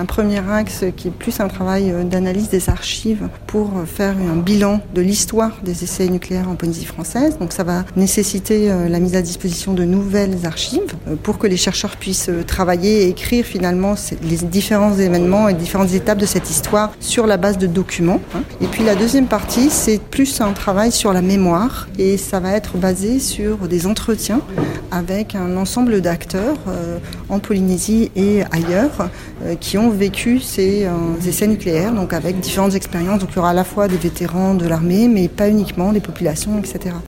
un premier axe qui est plus un travail d'analyse des archives pour faire un bilan de l'histoire des essais nucléaires en Polynésie française. Donc ça va nécessiter la mise à disposition de nouvelles archives pour que les chercheurs puissent travailler et écrire finalement les différents événements et différentes étapes de cette histoire sur la base de documents. Et puis la deuxième partie, c'est plus un travail sur la mémoire et ça va être basé sur des entretiens avec un ensemble d'acteurs en Polynésie et ailleurs qui ont vécu ces essais nucléaires, donc avec différentes expériences. Donc il y aura à la fois des vétérans de l'armée, mais pas uniquement, des populations, etc.